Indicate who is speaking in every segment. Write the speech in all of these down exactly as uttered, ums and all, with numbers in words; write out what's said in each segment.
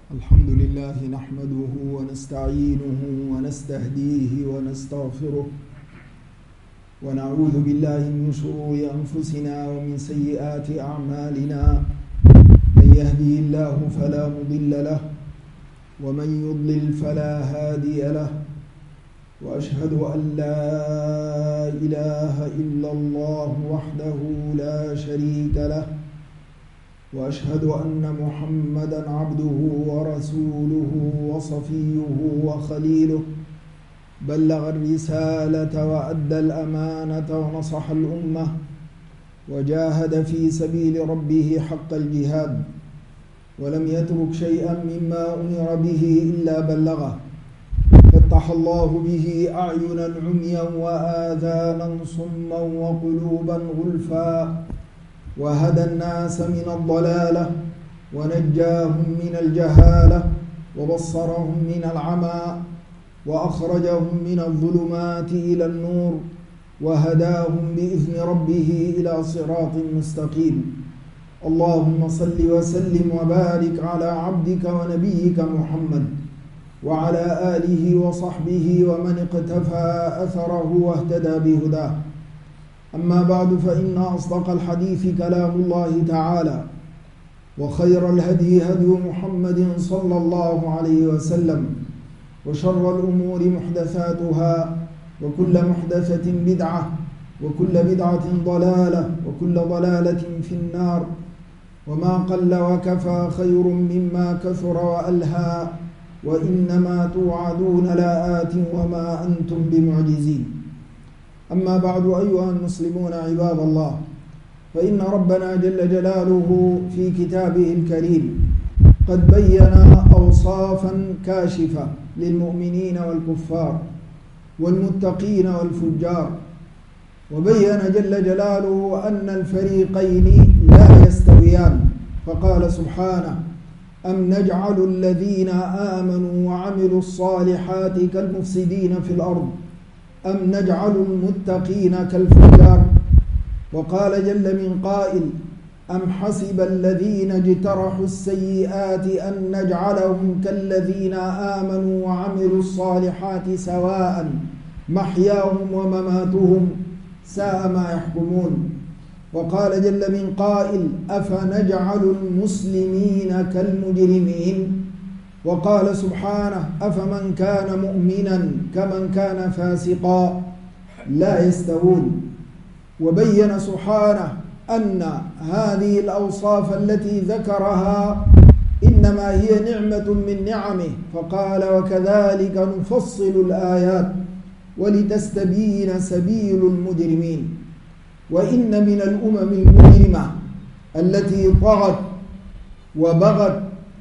Speaker 1: الحمد لله نحمده ونستعينه ونستهديه ونستغفره ونعوذ بالله من شرور أنفسنا ومن سيئات أعمالنا من يهدي الله فلا مضل له ومن يضلل فلا هادي له وأشهد أن لا إله إلا الله وحده لا شريك له وأشهد أن محمدًا عبده ورسوله وصفيه وخليله بلغ الرسالة وأدى الأمانة ونصح الأمة وجاهد في سبيل ربه حق الجهاد ولم يترك شيئا مما أمر به إلا بلغه فتح الله به أعينا عميا وآذانا صما وقلوبا غلفا وهدى الناس من الضلالة ونجاهم من الجهالة وبصرهم من العمى وأخرجهم من الظلمات إلى النور وهداهم بإذن ربه إلى صراط مستقيم. اللهم صل وسلم وبارك على عبدك ونبيك محمد وعلى آله وصحبه ومن اقتفى أثره واهتدى بهداه. أما بعد، فإن أصدق الحديث كلام الله تعالى وخير الهدي هدي محمد صلى الله عليه وسلم وشر الأمور محدثاتها وكل محدثة بدعة وكل بدعة ضلالة وكل ضلالة في النار. وما قل وكفى خير مما كثر وألهى وإنما توعدون لآت وما أنتم بمعجزين. أما بعد، أيها المسلمون عباد الله، فإن ربنا جل جلاله في كتابه الكريم قد بين أوصافا كاشفة للمؤمنين والكفار والمتقين والفجار، وبين جل جلاله أن الفريقين لا يستويان، فقال سبحانه: أم نجعل الذين آمنوا وعملوا الصالحات كالمفسدين في الأرض أم نجعل المتقين كالفجار. وقال جل من قائل: أم حسب الذين اجترحوا السيئات أن نجعلهم كالذين آمنوا وعملوا الصالحات سواء محياهم ومماتهم ساء ما يحكمون. وقال جل من قائل: أفنجعل المسلمين كالمجرمين. وقال سبحانه: أفمن كان مؤمنا كمن كان فاسقا لا يستوون. وبين سبحانه أن هذه الأوصاف التي ذكرها إنما هي نعمة من نعمه، فقال: وكذلك نفصل الآيات ولتستبين سبيل المجرمين. وإن من الأمم المجرمة التي طغت وبغت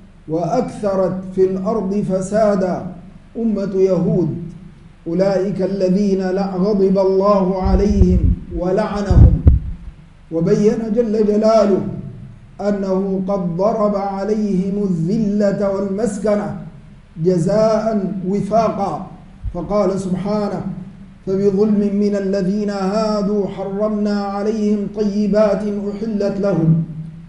Speaker 1: وأكثرت في الأرض فسادا أمة يهود، أولئك الذين غضب الله عليهم ولعنهم. وبين جل جلاله أنه قد ضرب عليهم الذلة والمسكنة جزاء وفاقا، فقال سبحانه: فبظلم من الذين هادوا حرمنا عليهم طيبات أحلت لهم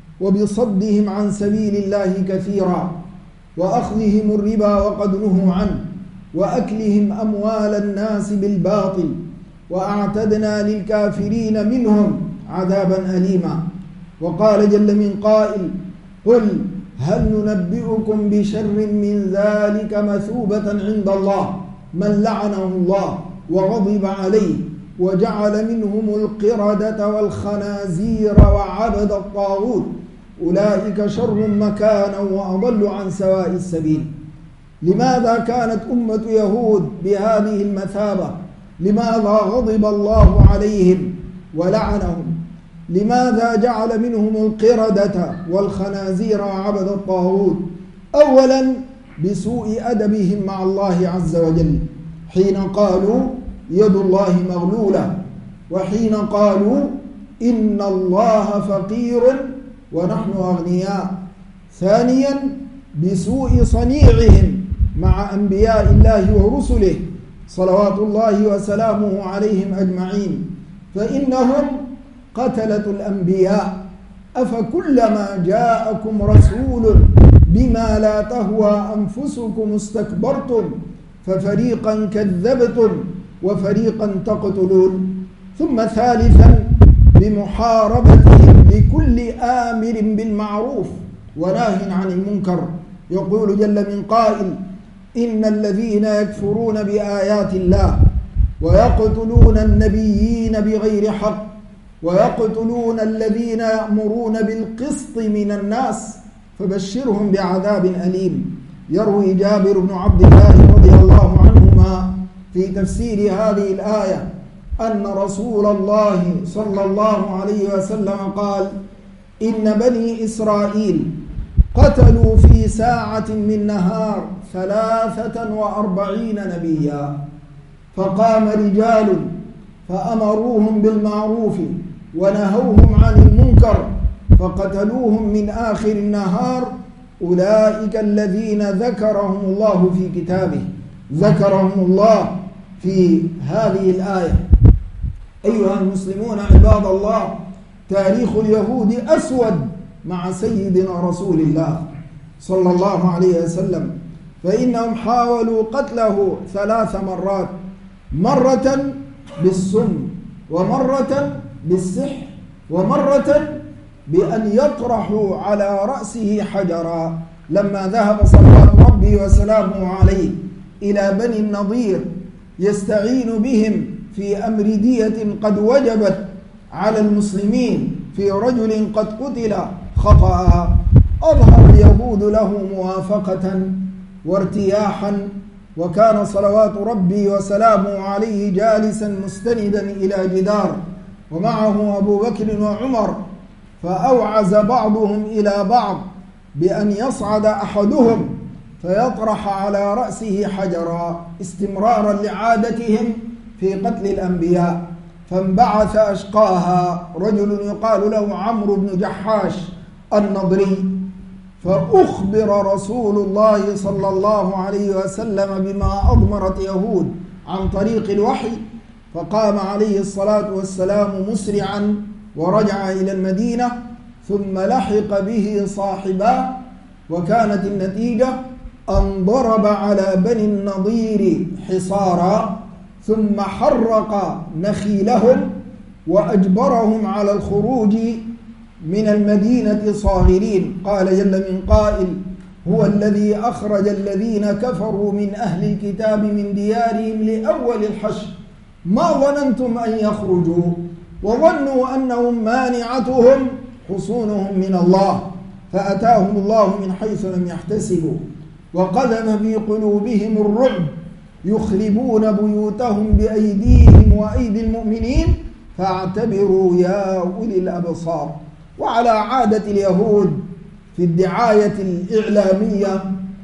Speaker 1: وبصدهم عن سبيل الله كثيرا وأخذهم الربا وقد نهوا عنه وأكلهم أموال الناس بالباطل وأعتدنا للكافرين منهم عذابا أليما. وقال جل من قائل: قل هل ننبئكم بشر من ذلك مثوبة عند الله من لعنه الله وغضب عليه وجعل منهم القردة والخنازير وعبد الطاغوت أولئك شر مكانا وأضل عن سواء السبيل. لماذا كانت أمة يهود بهذه المثابة؟ لماذا غضب الله عليهم ولعنهم؟ لماذا جعل منهم القردة والخنازير وعبد الطاغوت؟ أولا بسوء أدبهم مع الله عز وجل، حين قالوا يد الله مغلولة، وحين قالوا إن الله فقير ونحن أغنياء. ثانيا بسوء صنيعهم مع أنبياء الله ورسله صلوات الله وسلامه عليهم أجمعين، فإنهم قتلة الأنبياء. أفكلما جاءكم رسول بما لا تهوى أنفسكم استكبرتم ففريقا كذبتم وفريقا تقتلون. ثم ثالثا بمحاربتهم لكل آمر بالمعروف وناه عن المنكر. يقول جل من قائل: إن الذين يكفرون بآيات الله ويقتلون النبيين بغير حق ويقتلون الذين يأمرون بالقسط من الناس فبشرهم بعذاب أليم. يروي جابر بن عبد الله رضي الله عنهما في تفسير هذه الآية أن رسول الله صلى الله عليه وسلم قال: إن بني إسرائيل قتلوا في ساعة من نهار ثلاثة وأربعين نبيا، فقام رجال فأمروهم بالمعروف ونهوهم عن المنكر فقتلوهم من آخر النهار، أولئك الذين ذكرهم الله في كتابه، ذكرهم الله في هذه الآية. أيها المسلمون عباد الله، تاريخ اليهود أسود مع سيدنا رسول الله صلى الله عليه وسلم، فإنهم حاولوا قتله ثلاث مرات، مرة بالسم ومرة بالسحر ومرة بأن يطرحوا على رأسه حجرا. لما ذهب صلوات ربي وسلامه عليه إلى بني النضير يستعين بهم في أمر دية قد وجبت على المسلمين في رجل قد قتل خطأ، أظهر اليهود له موافقة وارتياحا، وكان صلوات ربي وسلامه عليه جالسا مستندا إلى جدار ومعه أبو بكر وعمر، فأوعز بعضهم إلى بعض بأن يصعد أحدهم فيطرح على رأسه حجرا استمرارا لعادتهم في قتل الأنبياء. فانبعث أشقاها رجل يقال له عمرو بن جحاش النضري، فأخبر رسول الله صلى الله عليه وسلم بما أضمرت يهود عن طريق الوحي، فقام عليه الصلاة والسلام مسرعا ورجع إلى المدينة، ثم لحق به صاحباه، وكانت النتيجة أن ضرب على بني النضير حصارا ثم حرق نخيلهم وأجبرهم على الخروج من المدينة صاغرين. قال جل من قائل: هو الذي أخرج الذين كفروا من أهل الكتاب من ديارهم لأول الحشر ما ظننتم أن يخرجوا وظنوا أنهم مانعتهم حصونهم من الله فأتاهم الله من حيث لم يحتسبوا وقذف في قلوبهم الرعب يخربون بيوتهم بأيديهم وأيدي المؤمنين فاعتبروا يا أولي الأبصار. وعلى عادة اليهود في الدعاية الإعلامية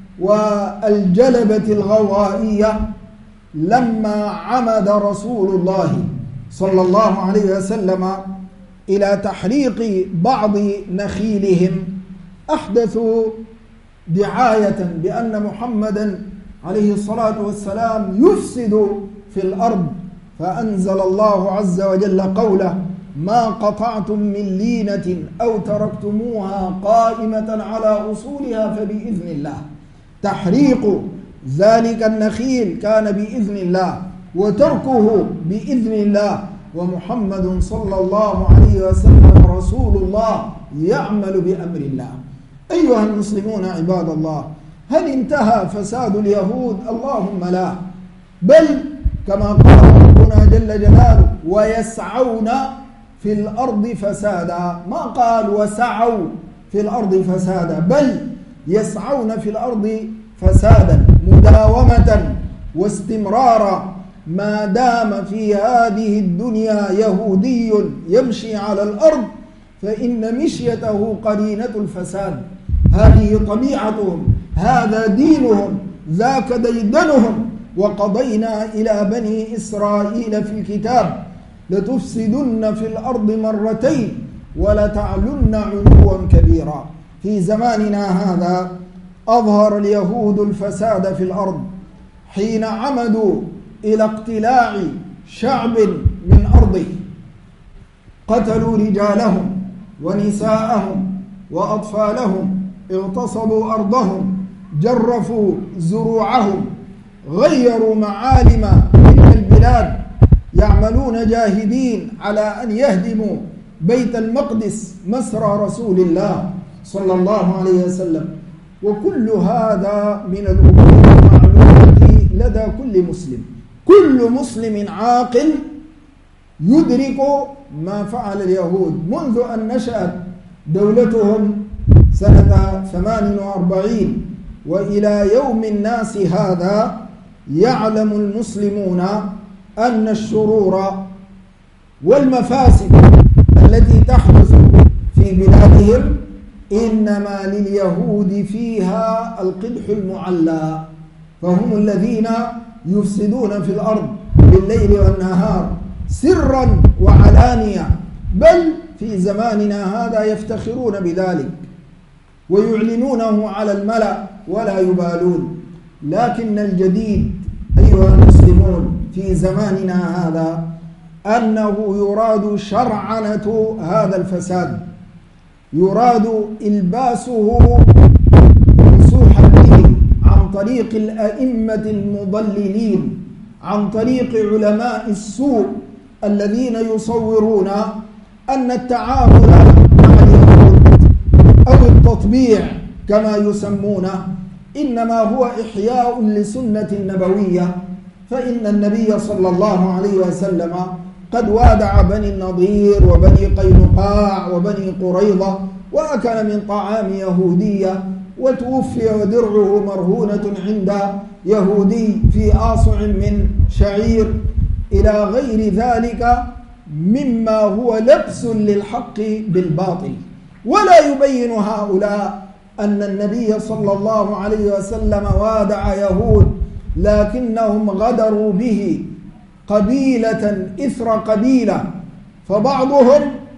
Speaker 1: والجلبة الغوائية، لما عمد رسول الله صلى الله عليه وسلم إلى تحريق بعض نخيلهم أحدثوا دعاية بأن محمدا عليه الصلاة والسلام يفسد في الأرض، فأنزل الله عز وجل قوله: ما قطعتم من لينة أو تركتموها قائمة على أصولها فبإذن الله. تحريق ذلك النخيل كان بإذن الله وتركه بإذن الله، ومحمد صلى الله عليه وسلم رسول الله يعمل بأمر الله. أيها المسلمون عباد الله، هل انتهى فساد اليهود؟ اللهم لا، بل كما قال ربنا جل جلاله: ويسعون في الأرض فسادا. ما قال وسعوا في الأرض فسادا، بل يسعون في الأرض فسادا مداومة واستمرارا. ما دام في هذه الدنيا يهودي يمشي على الأرض فإن مشيته قرينة الفساد. هذه طبيعتهم، هذا دينهم، ذاك ديدنهم. وقضينا إلى بني إسرائيل في الكتاب: لتفسدن في الأرض مرتين ولتعلن علوا كبيرا. في زماننا هذا أظهر اليهود الفساد في الأرض حين عمدوا إلى اقتلاع شعب من أرضه، قتلوا رجالهم ونساءهم وأطفالهم اغتصبوا أرضهم، جرفوا زروعهم، غيروا معالم تلك البلاد، يعملون جاهدين على أن يهدموا بيت المقدس مسرى رسول الله صلى الله عليه وسلم. وكل هذا من الأمور المعلومة لدى كل مسلم. كل مسلم عاقل يدرك ما فعل اليهود منذ أن نشأت دولتهم سنة ثمان وأربعين وإلى يوم الناس هذا. يعلم المسلمون أن الشرور والمفاسد التي تحدث في بلادهم إنما لليهود فيها القدح المعلى، فهم الذين يفسدون في الأرض بالليل والنهار سرا وعلانية، بل في زماننا هذا يفتخرون بذلك ويعلنونه على الملأ ولا يبالون. لكن الجديد أيها المسلمون في زماننا هذا أنه يراد شرعنة هذا الفساد، يراد إلباسه مسوح الدين عن طريق الأئمة المضللين، عن طريق علماء السوء الذين يصورون أن التعامل مع اليهود أو التطبيع كما يسمونه إنما هو إحياء لسنة نبوية. فإن النبي صلى الله عليه وسلم قد وادع بني النضير وبني قينقاع وبني قريظة وأكل من طعام يهودية، وتوفي ودرعه مرهونة عند يهودي في آصع من شعير، إلى غير ذلك مما هو لبس للحق بالباطل. ولا يبين هؤلاء أن النبي صلى الله عليه وسلم وادع يهود، لكنهم غدروا به قبيلة إثر قبيلة، فبعضهم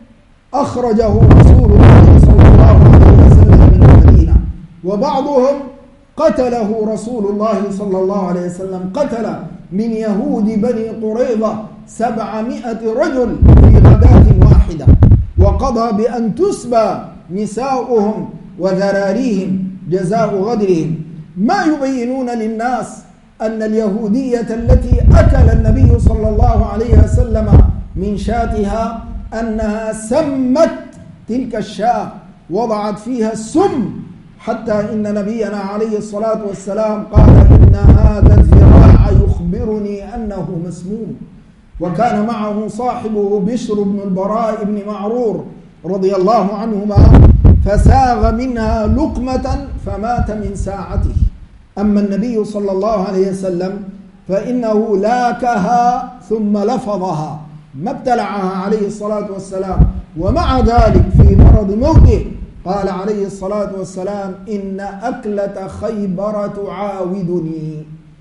Speaker 1: أخرجه رسول الله صلى الله عليه وسلم من المدينة، وبعضهم قتله رسول الله صلى الله عليه وسلم، قتل من يهود بني قريظة سبعمائة رجل في غداة واحدة، وقضى بأن تسبى نساؤهم وذراريهم جزاء غدرهم. ما يبينون للناس أن اليهودية التي أكل النبي صلى الله عليه وسلم من شاتها أنها سمت تلك الشاة، وضعت فيها السم، حتى إن نبينا عليه الصلاة والسلام قال إن هذا الذراع يخبرني أنه مسموم. وكان معه صاحبه بشر بن البراء بن معرور رضي الله عنهما، فساغ منها لقمة فمات من ساعته. أما النبي صلى الله عليه وسلم فإنه لاكها ثم لفظها، ما ابتلعها عليه الصلاة والسلام، ومع ذلك في مرض موته قال عليه الصلاة والسلام إن أكلة خيبر تعاودني،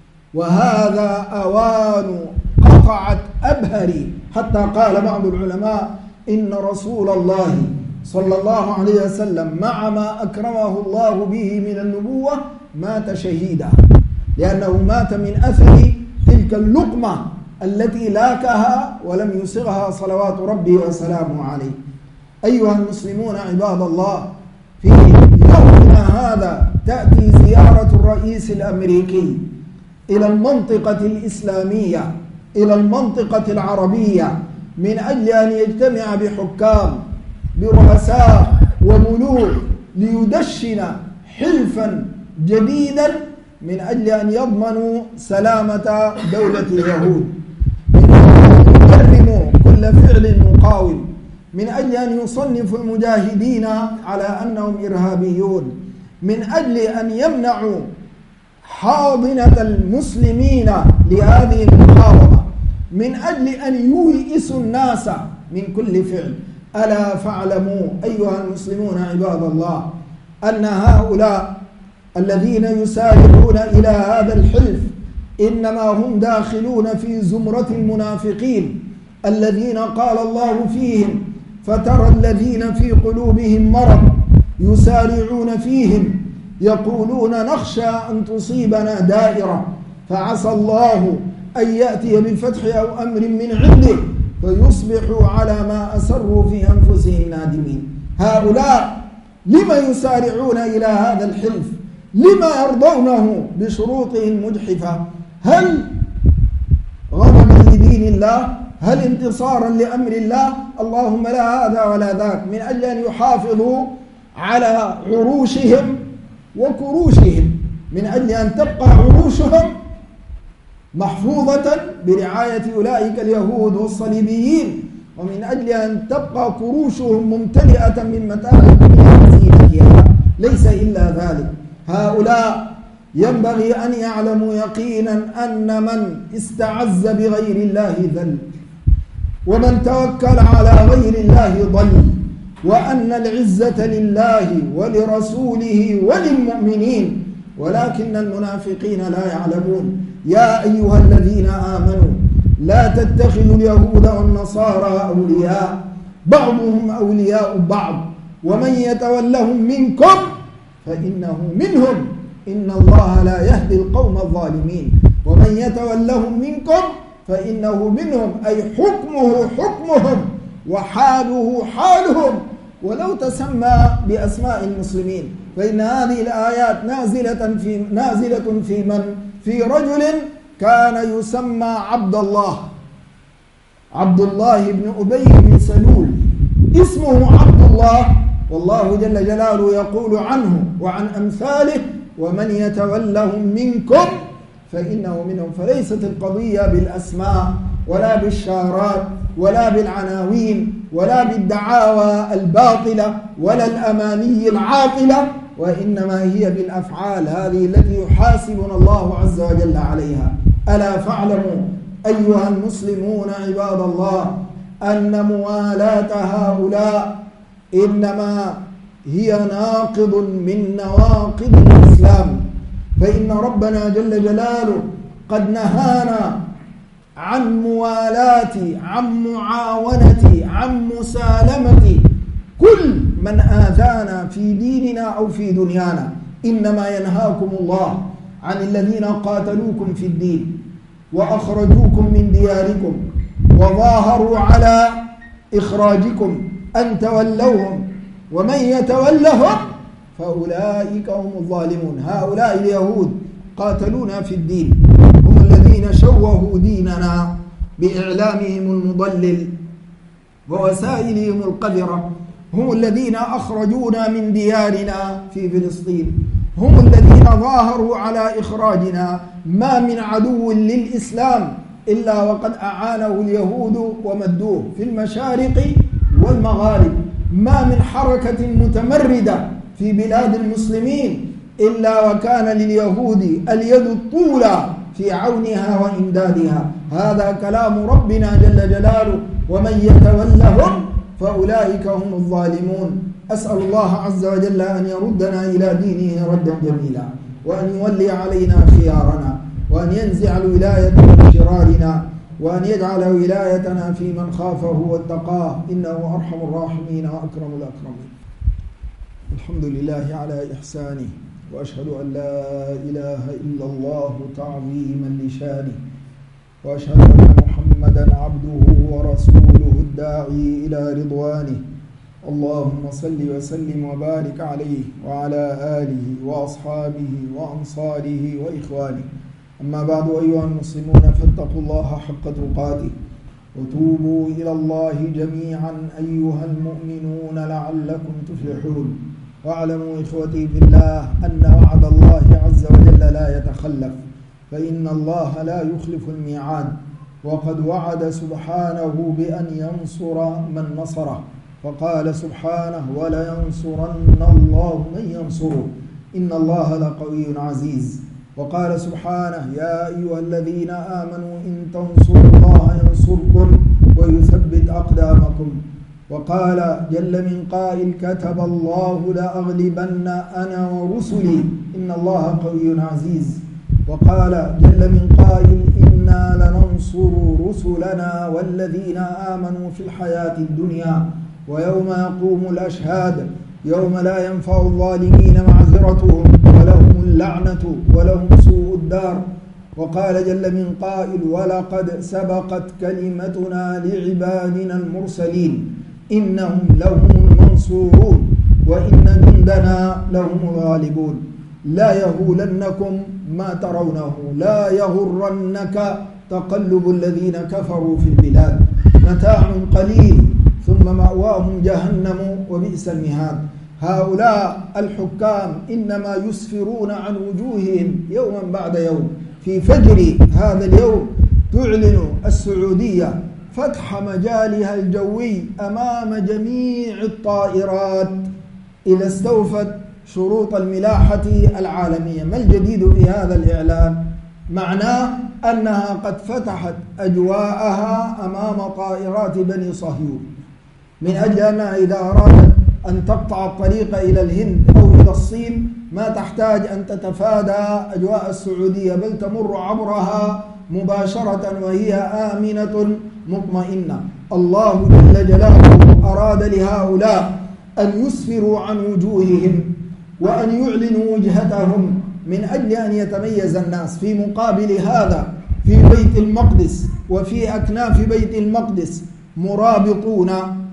Speaker 1: وهذا أوان قطعت أبهري. حتى قال بعض العلماء إن رسول الله صلى الله عليه وسلم مع ما أكرمه الله به من النبوة مات شهيدا، لأنه مات من أثر تلك اللقمة التي لاكها ولم يصغها صلوات ربي وسلامه عليه. أيها المسلمون عباد الله، في يومنا هذا تأتي زيارة الرئيس الأمريكي إلى المنطقة الإسلامية، إلى المنطقة العربية، من أجل أن يجتمع بحكام برؤساء وملوك ليدشن حلفا جديدا من أجل أن يضمنوا سلامة دولة اليهود، من أجل أن يحرموا كل فعل مقاوم، من أجل أن يصنفوا المجاهدين على أنهم إرهابيون، من أجل أن يمنعوا حاضنة المسلمين لهذه المقاومة، من أجل أن يوئسوا الناس من كل فعل. ألا فاعلموا أيها المسلمون عباد الله أن هؤلاء الذين يسارعون إلى هذا الحلف إنما هم داخلون في زمرة المنافقين الذين قال الله فيهم فترى الذين في قلوبهم مرض يسارعون فيهم يقولون نخشى أن تصيبنا دائرة فعسى الله أن يأتي بالفتح أو أمر من عنده فيصبحوا على ما أسروا في أنفسهم نادمين. هؤلاء لما يسارعون إلى هذا الحلف؟ لما يرضونه بشروطه المجحفة؟ هل غضبا لدين الله؟ هل انتصارا لأمر الله؟ اللهم لا هذا ولا ذاك، من أجل أن يحافظوا على عروشهم وكروشهم، من أجل أن تبقى عروشهم محفوظة برعاية أولئك اليهود والصليبيين، ومن أجل أن تبقى كروشهم ممتلئة من متاع الدنيا وزينتها، ليس إلا ذلك. هؤلاء ينبغي أن يعلموا يقينا أن من استعز بغير الله ذل، ومن توكل على غير الله ضل، وأن العزة لله ولرسوله وللمؤمنين، ولكن المنافقين لا يعلمون. يا أيها الذين آمنوا لا تتخذوا اليهود والنصارى أولياء بعضهم أولياء بعض ومن يتولهم منكم فإنه منهم إن الله لا يهدي القوم الظالمين. ومن يتولهم منكم فإنه منهم، أي حكمه حكمهم وحاله حالهم، ولو تسمى بأسماء المسلمين، فإن هذه الآيات نازلة في نازلة في من؟ في رجل كان يسمى عبد الله، عبد الله بن أبي بن سلول، اسمه عبد الله، والله جل جلاله يقول عنه وعن أمثاله: ومن يتولهم منكم فإنه منهم. فليست القضية بالأسماء ولا بالشارات ولا بالعناوين ولا بالدعاوى الباطلة ولا الأماني العاطلة، وإنما هي بالأفعال هذه التي يحاسبنا الله عز وجل عليها. ألا فاعلموا أيها المسلمون عباد الله أن موالاة هؤلاء إنما هي ناقض من نواقض الإسلام، فإن ربنا جل جلاله قد نهانا عن موالاة، عن معاونة، عن مسالمة كل من آذانا في ديننا أو في دنيانا. إنما ينهاكم الله عن الذين قاتلوكم في الدين وأخرجوكم من دياركم وظاهروا على إخراجكم أن تولوهم، ومن يتولهم فأولئك هم الظالمون. هؤلاء اليهود قاتلونا في الدين، هم الذين شوهوا ديننا بإعلامهم المضلل ووسائلهم القذرة، هم الذين أخرجونا من ديارنا في فلسطين، هم الذين ظاهروا على إخراجنا. ما من عدو للإسلام إلا وقد أعانه اليهود ومدوه في المشارق والمغارب، ما من حركة متمردة في بلاد المسلمين إلا وكان لليهود اليد الطولى في عونها وإمدادها. هذا كلام ربنا جل جلاله: ومن يتولهم فأولئك هم الظالمون. أسأل الله عز وجل أن يردنا إلى دينه ردا جميلا، وأن يولي علينا خيارنا، وأن ينزع الولاية من شرارنا، وأن يجعل ولايتنا في من خافه واتقاه، إنه أرحم الراحمين وأكرم الأكرمين. الحمد لله على إحسانه، وأشهد أن لا إله إلا الله تعظيما لشانه، وأشهد أن محمدا عبده ورسوله الداعي إلى رضوانه. اللهم صل وسلم وبارك عليه وعلى آله وأصحابه وأنصاره وإخوانه. أما بعد، أيها المسلمون، فاتقوا الله حق تقاته وتوبوا إلى الله جميعا أيها المؤمنون لعلكم تفلحون. واعلموا إخوتي في الله أن وعد الله عز وجل لا يتخلف، فإن الله لا يخلف الميعاد، وقد وعد سبحانه بأن ينصر من نصره، فقال سبحانه: ولينصرن الله من ينصره إن الله لقوي عزيز. وقال سبحانه: يا أيها الذين آمنوا إن تنصروا الله ينصركم ويثبت أقدامكم. وقال جل من قائل: كتب الله لأغلبن أنا ورسلي إن الله قوي عزيز. وقال جل من قائل: إنا لننصر رسلنا والذين آمنوا في الحياة الدنيا ويوم يقوم الأشهاد يوم لا ينفع الظالمين معذرتهم ولهم اللعنة ولهم سوء الدار. وقال جل من قائل: ولقد سبقت كلمتنا لعبادنا المرسلين إنهم لهم المنصورون وإن عندنا لهم الغالبون. لا يهولنكم ما ترونه، لا يغرنك تقلب الذين كفروا في البلاد، متاع قليل ثم مأواهم جهنم وبئس المهاد. هؤلاء الحكام إنما يسفرون عن وجوههم يوما بعد يوم. في فجر هذا اليوم تعلن السعودية فتح مجالها الجوي أمام جميع الطائرات إذا استوفت شروط الملاحة العالمية. ما الجديد في هذا الإعلان؟ معناه أنها قد فتحت أجواءها أمام طائرات بني صهيون، من أجل أنها إذا أرادت أن تقطع الطريق إلى الهند أو إلى الصين ما تحتاج أن تتفادى أجواء السعودية، بل تمر عبرها مباشرة وهي آمنة مطمئنة. الله جل جلاله أراد لهؤلاء أن يسفروا عن وجوههم وأن يعلنوا وجهتهم من أجل أن يتميز الناس. في مقابل هذا في بيت المقدس وفي أكناف بيت المقدس مرابطون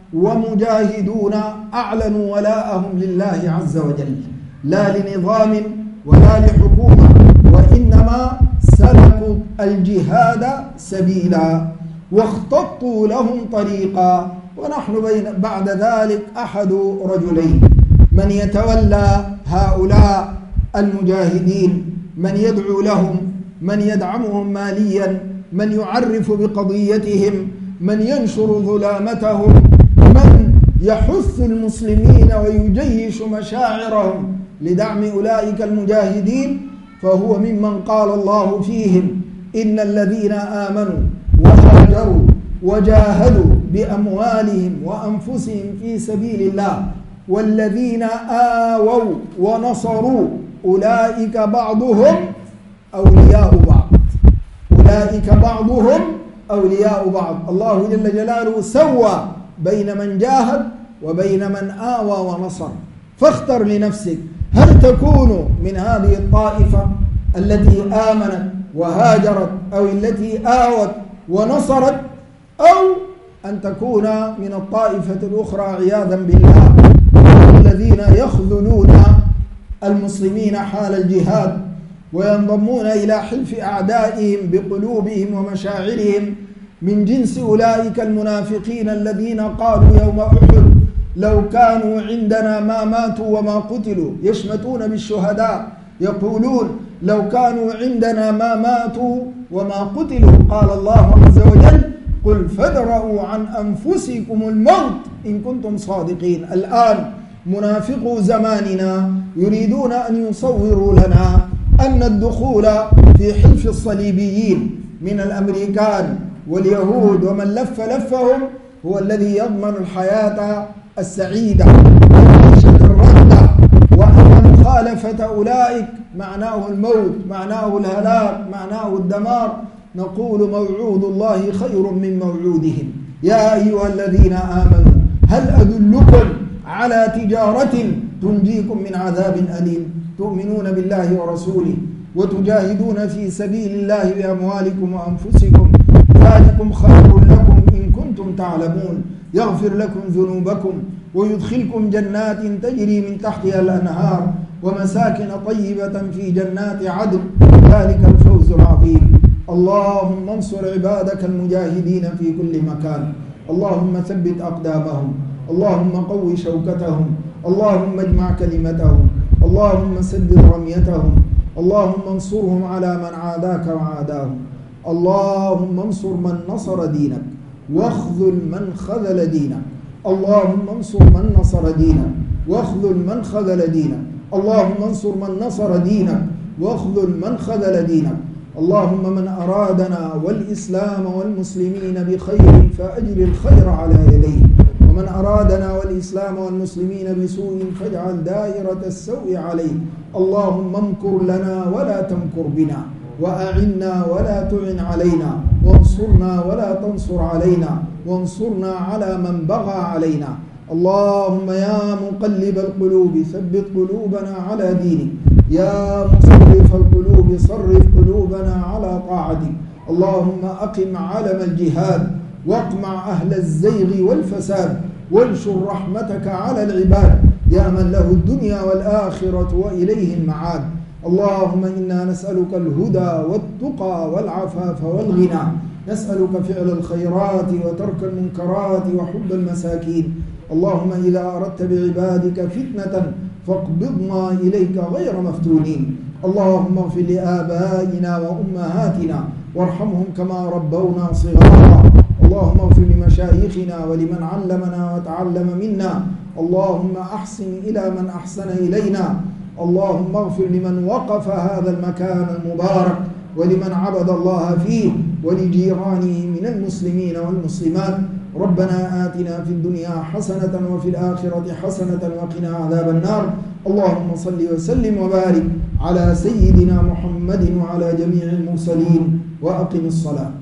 Speaker 1: ومجاهدون أعلنوا ولاءهم لله عز وجل، لا لنظام ولا لحكومة، وإنما سلكوا الجهاد سبيلا واختطوا لهم طريقا. ونحن بين بعد ذلك أحد رجلين: من يتولى هؤلاء المجاهدين، من يدعو لهم، من يدعمهم ماليا، من يعرف بقضيتهم، من ينشر ظلامتهم، من يحث المسلمين ويجيش مشاعرهم لدعم أولئك المجاهدين، فهو ممن قال الله فيهم: إن الذين آمنوا وهاجروا وجاهدوا بأموالهم وأنفسهم في سبيل الله والذين آووا ونصروا أولئك بعضهم أولياء بعض. أولئك بعضهم أولياء بعض. الله جل جلاله سوى بين من جاهد وبين من آوى ونصر. فاختر لنفسك: هل تكون من هذه الطائفة التي آمنت وهاجرت أو التي آوت ونصرت، أو أن تكون من الطائفة الأخرى عياذا بالله الذين يخذلون المسلمين حال الجهاد وينضمون إلى حلف أعدائهم بقلوبهم ومشاعرهم، من جنس أولئك المنافقين الذين قالوا يوم أحد: لو كانوا عندنا ما ماتوا وما قتلوا. يشمتون بالشهداء، يقولون: لو كانوا عندنا ما ماتوا وما قتلوا. قال الله عز وجل: قل فادرءوا عن أنفسكم الموت إن كنتم صادقين. الآن منافقو زماننا يريدون أن يصوروا لنا أن الدخول في حلف الصليبيين من الأمريكان واليهود ومن لف لفهم هو الذي يضمن الحياة السعيدة والعيشة الراغدة، وأن مخالفة أولئك معناه الموت، معناه الهلاك، معناه الدمار. نقول: موعود الله خير من موعودهم. يا أيها الذين آمنوا هل أدلكم على تجارة تنجيكم من عذاب أليم؟ تؤمنون بالله ورسوله وتجاهدون في سبيل الله بأموالكم وأنفسكم، ذلكم خير لكم إن كنتم تعلمون. يغفر لكم ذنوبكم ويدخلكم جنات تجري من تحتها الأنهار ومساكن طيبة في جنات عدن، ذلك الفوز العظيم. اللهم انصر عبادك المجاهدين في كل مكان، اللهم ثبت أقدامهم، اللهم قو شوكتهم، اللهم اجمع كلمتهم، اللهم سدد رميتهم، اللهم انصرهم على من عاداك وعاداهم، اللهم انصر من نصر دينك واخذل من خذل دينك، اللهم انصر من نصر دينك واخذل من خذل دينك، اللهم انصر من نصر دينك واخذل من خذل دينك. اللهم من أرادنا والإسلام والمسلمين بخير فأجر الخير على يديه، ومن أرادنا والإسلام والمسلمين بسوء فاجعل دائرة السوء عليه. اللهم امكر لنا ولا تمكر بنا، وأعنا ولا تعن علينا، وانصرنا ولا تنصر علينا، وانصرنا على من بغى علينا. اللهم يا مقلب القلوب ثبت قلوبنا على دينك، يا مصرف القلوب صرف قلوبنا على طاعتك. اللهم أقم علم الجهاد واقمع أهل الزيغ والفساد، وانشر رحمتك على العباد يا من له الدنيا والآخرة وإليه المعاد. اللهم إنا نسألك الهدى والتقى والعفاف والغنى، نسألك فعل الخيرات وترك المنكرات وحب المساكين. اللهم إذا أردت بعبادك فتنة فاقبضنا إليك غير مفتونين. اللهم اغفر لآبائنا وأمهاتنا وارحمهم كما ربونا صغارا. اللهم اغفر لمشايخنا ولمن علمنا وتعلم منا. اللهم أحسن إلى من أحسن إلينا. اللهم اغفر لمن وقف هذا المكان المبارك ولمن عبد الله فيه ولجيرانه من المسلمين والمسلمات. ربنا آتنا في الدنيا حسنة وفي الآخرة حسنة وقنا عذاب النار. اللهم صل وسلم وبارك على سيدنا محمد وعلى جميع المرسلين وأقم الصلاة.